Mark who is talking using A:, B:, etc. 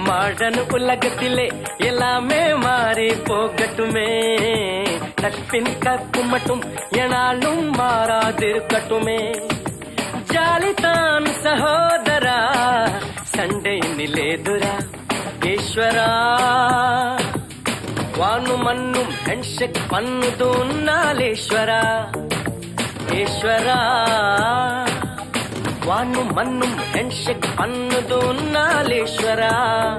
A: Modern உலகத்திலே எல்லாமே மாறி போகட்டுமே, நட்பின் கற்பு மட்டும் எனாலும் மாறாதிருக்கட்டுமே. ஜாலிதான் சகோதரா, சண்டை நிலேதுரா ஈஸ்வரா. వాను మన్ను హ్యాండ్షేక్ పన్నుదు నాలేశ్వరా ఈశ్వరా. వాను మన్ను హ్యాండ్షేక్ పన్నుదు నాలేశ్వరా.